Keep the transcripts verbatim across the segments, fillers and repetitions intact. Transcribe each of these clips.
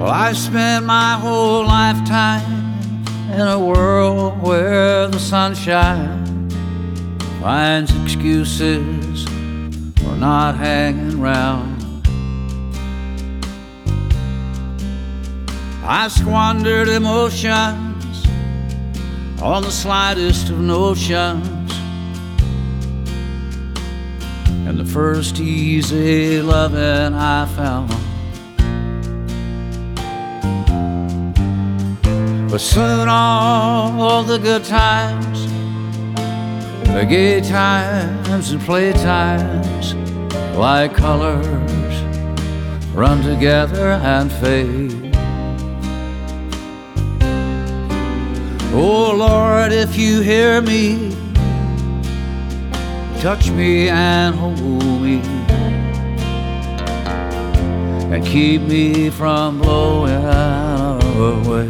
Well, I've spent my whole lifetime in a world where the sunshine finds excuses for not hanging round. I've squandered emotions on the slightest of notions, and the first easy loving I found. But soon all the good times, the gay times and play times, like colors, run together and fade. Oh Lord, if you hear me, touch me and hold me, and keep me from blowing away.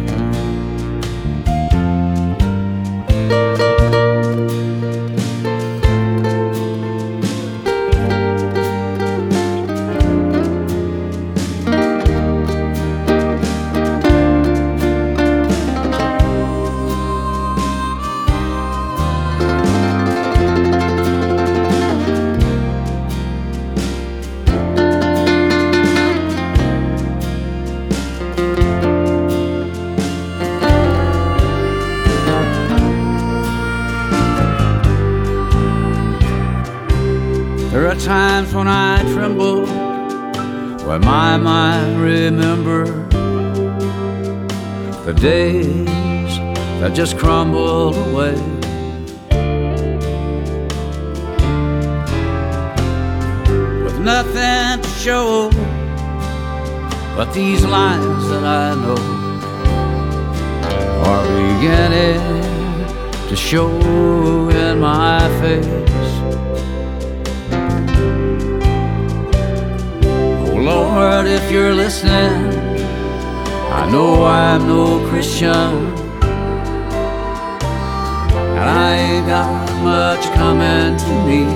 There are times when I tremble, when my mind remembers the days that just crumbled away. With nothing to show but these lines that I know are beginning to show in my face. Lord, if you're listening, I know I'm no Christian, and I ain't got much coming to me.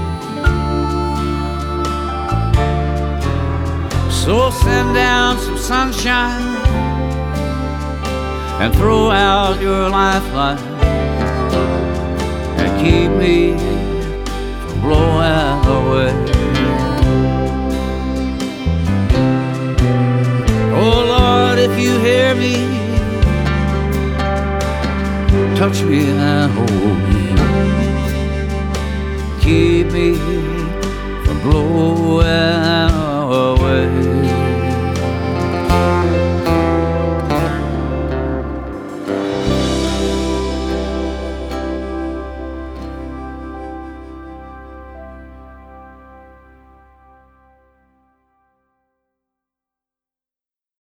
So send down some sunshine and throw out your lifeline, and keep me from blowing away. If you hear me, touch me and hold me, keep me from blowing